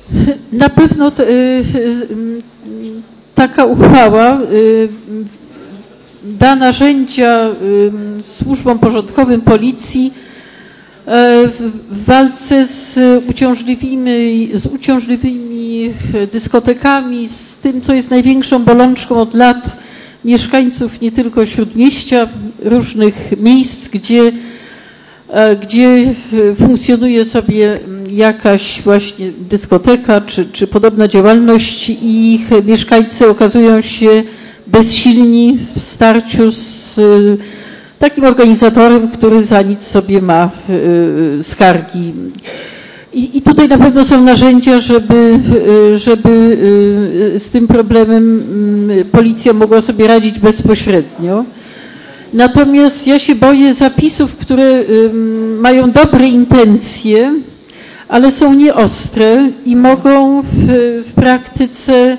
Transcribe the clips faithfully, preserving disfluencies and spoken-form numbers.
Na pewno t, taka uchwała da narzędzia służbom porządkowym, policji w walce z uciążliwymi, z uciążliwymi dyskotekami, z tym, co jest największą bolączką od lat mieszkańców nie tylko Śródmieścia, różnych miejsc, gdzie, gdzie funkcjonuje sobie jakaś właśnie dyskoteka czy, czy podobna działalność i ich mieszkańcy okazują się bezsilni w starciu z takim organizatorem, który za nic sobie ma skargi. I, i tutaj na pewno są narzędzia, żeby, żeby z tym problemem policja mogła sobie radzić bezpośrednio. Natomiast ja się boję zapisów, które mają dobre intencje, ale są nieostre i mogą w, w praktyce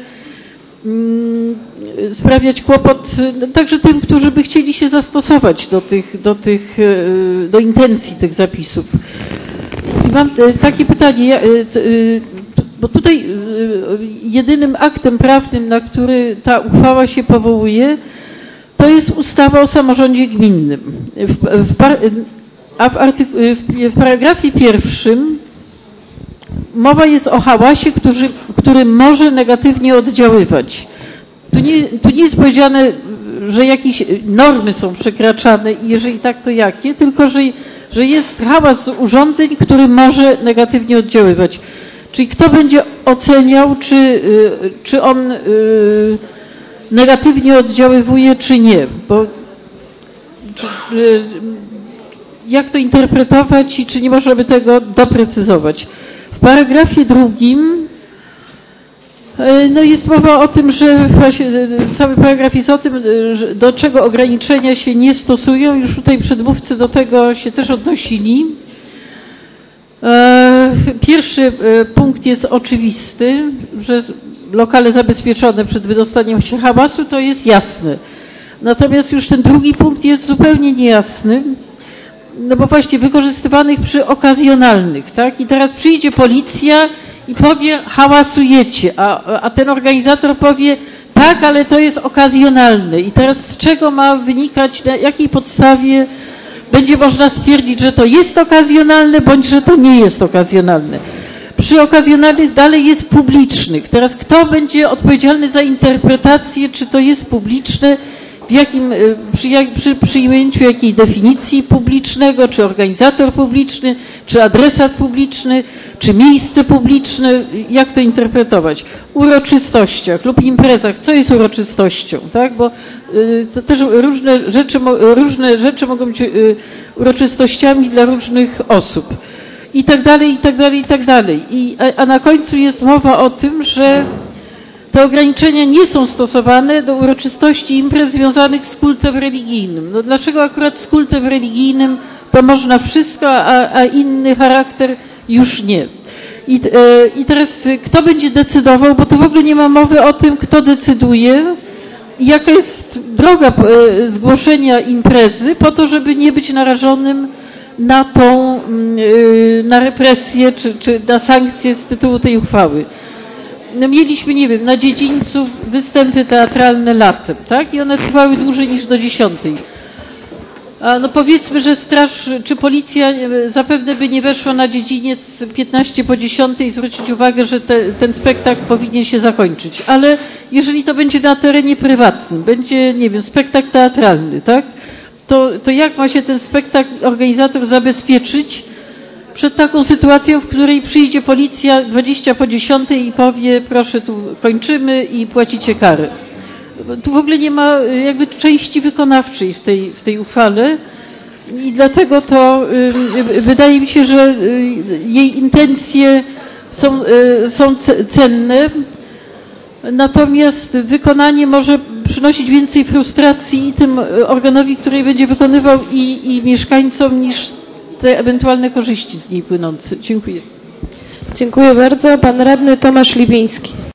sprawiać kłopot także tym, którzy by chcieli się zastosować do tych, do tych, do intencji tych zapisów. I mam takie pytanie, bo tutaj jedynym aktem prawnym, na który ta uchwała się powołuje, to jest ustawa o samorządzie gminnym. W, w, a w, artyku- w paragrafie pierwszym mowa jest o hałasie, który, który może negatywnie oddziaływać. Tu nie, tu nie jest powiedziane, że jakieś normy są przekraczane i jeżeli tak, to jakie, tylko że, że jest hałas urządzeń, który może negatywnie oddziaływać. Czyli kto będzie oceniał, czy, czy on negatywnie oddziaływuje, czy nie. Bo czy, jak to interpretować i czy nie można by tego doprecyzować. W paragrafie drugim no jest mowa o tym, że właśnie cały paragraf jest o tym, do czego ograniczenia się nie stosują. Już tutaj przedmówcy do tego się też odnosili. Pierwszy punkt jest oczywisty, że lokale zabezpieczone przed wydostaniem się hałasu to jest jasne. Natomiast już ten drugi punkt jest zupełnie niejasny. No bo właśnie wykorzystywanych przy okazjonalnych, tak? I teraz przyjdzie policja i powie, hałasujecie, a, a ten organizator powie, tak, ale to jest okazjonalne. I teraz z czego ma wynikać, na jakiej podstawie będzie można stwierdzić, że to jest okazjonalne, bądź że to nie jest okazjonalne. Przy okazjonalnych dalej jest publicznych. Teraz kto będzie odpowiedzialny za interpretację, czy to jest publiczne, w jakim, przy, jak, przy przyjęciu jakiej definicji publicznego, czy organizator publiczny, czy adresat publiczny, czy miejsce publiczne, jak to interpretować? Uroczystościach lub imprezach, co jest uroczystością, tak? Bo y, to też różne rzeczy, różne rzeczy mogą być y, uroczystościami dla różnych osób. I tak dalej, i tak dalej, i tak dalej. I, a, a na końcu jest mowa o tym, że te ograniczenia nie są stosowane do uroczystości imprez związanych z kultem religijnym. No dlaczego akurat z kultem religijnym to można wszystko, a, a inny charakter już nie? I, e, I teraz kto będzie decydował, bo tu w ogóle nie ma mowy o tym, kto decyduje i jaka jest droga e, zgłoszenia imprezy po to, żeby nie być narażonym na tą, e, na represję czy, czy na sankcje z tytułu tej uchwały. No mieliśmy, nie wiem, na dziedzińcu występy teatralne latem, tak? I one trwały dłużej niż do dziesiątej. A no powiedzmy, że straż czy policja zapewne by nie weszła na dziedziniec piętnaście po dziesiątej i zwrócić uwagę, że te, ten spektakl powinien się zakończyć. Ale jeżeli to będzie na terenie prywatnym, będzie, nie wiem, spektakl teatralny, tak? To, to jak ma się ten spektakl organizator zabezpieczyć przed taką sytuacją, w której przyjdzie policja dwadzieścia po dziesiątej i powie, proszę, tu kończymy i płacicie karę. Tu w ogóle nie ma jakby części wykonawczej w tej, w tej uchwale i dlatego to y, wydaje mi się, że y, jej intencje są, y, są cenne, natomiast wykonanie może przynosić więcej frustracji i tym organowi, który będzie wykonywał i, i mieszkańcom niż te ewentualne korzyści z niej płynące. Dziękuję. Dziękuję bardzo. Pan radny Tomasz Libiński.